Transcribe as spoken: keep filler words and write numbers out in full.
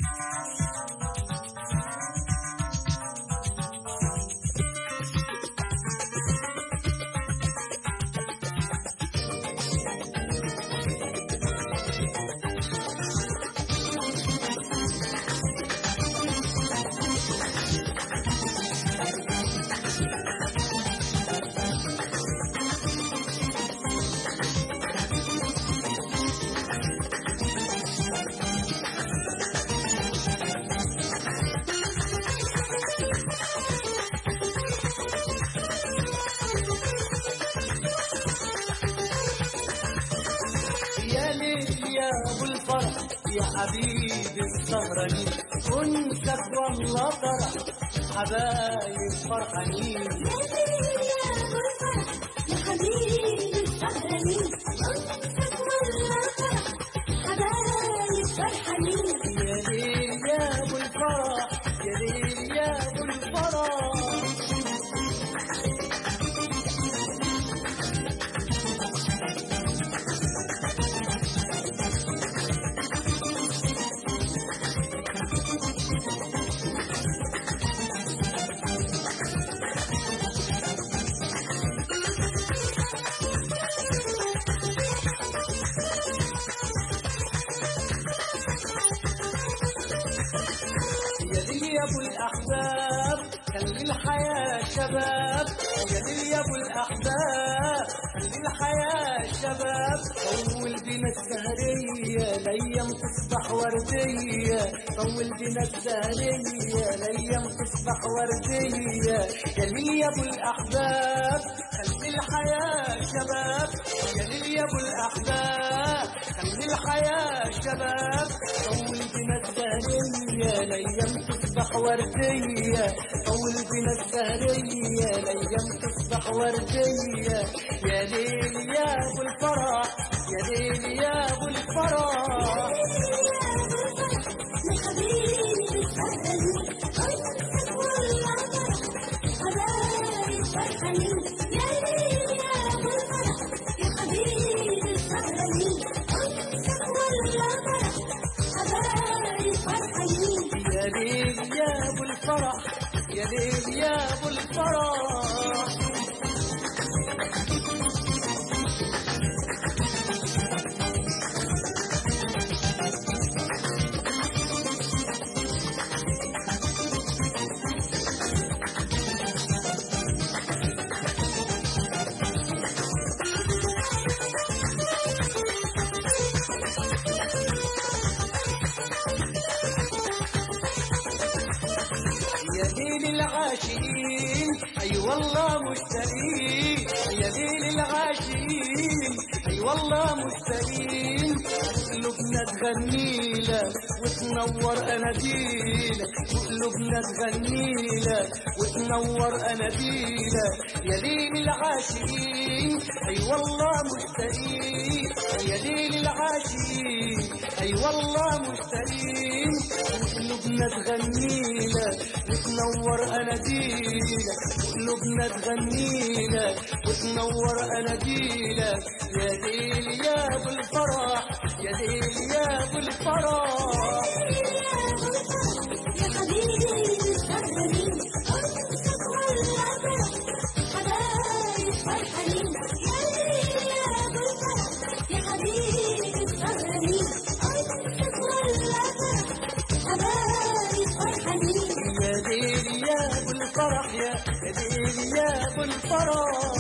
ابو الفرح يا حبيبي السهرانين، انسك والله فرح حبايب فرحانين. يا ابو الفرح يا حبيبي السهرانين، انسك والله فرح حبايب فرحانين. يا ليل يا ابو الفرح، يا ليل يا ابو الفرح. يا ابو الاحباب خلي الحياه شباب، يا ليل يا ابو الاحباب خلي الحياه شباب. طول بينا السهريه الايام تصبح ورديه، طول بينا السهريه الايام تصبح ورديه. يا ليل يا ابو الاحباب خلي الحياه شباب، يا ليل يا ابو الاحباب خلي الحياه شباب. طول بينا السهريه الايام تصبح ورديه، طول بنا السهريه الايام تصبح ورديه. يا ليل يا ابو الفرح، يا ليل يا ابو الفرح. يا حبيبي السهرانين، انسك والله فرح حبايب فرحانين. يا ليل يا ابو الفرح يا حبيبي السهرانين، انسك والله فرح حبايب فرحانين. يا ليل يا ابو الفرح، يا ليل يا ابو الفرح. يا ليل العاشقين اي والله مشتاقين، يا ليل العاشقين اي والله مشتاقين. قلوبنا تغنيلك وتنور اناديلك، قلوبنا تغنيلك وتنور اناديلك. يا ليل العاشقين اي والله مشتاقين، يا ليل العاشقين اي والله مشتاقين. قلوبنا تغنيلك وتنور اناديلك، قلوبنا تغنيلك وتنور اناديلك. يا ليل يا ابو الفرح، يا ليل يا ابو الفرح. يا حبيبي السهرانين، انسك والله فرح حبايب فرحانين. يا ليل يا ابو الفرح يا حبيبي السهرانين، انسك والله فرح حبايب فرحانين. يا ليل يا ابو الفرح، يا ليل يا ابو الفرح.